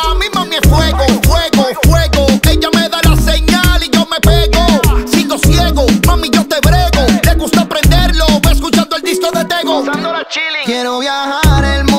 pega, mi mami es fuego, fuego, fuego. Ella me da la señal y yo me pego. Sigo ciego, mami, yo te brego. Le gusta aprenderlo, va escuchando el disco de Tego. Usando la chilling. Quiero viajar el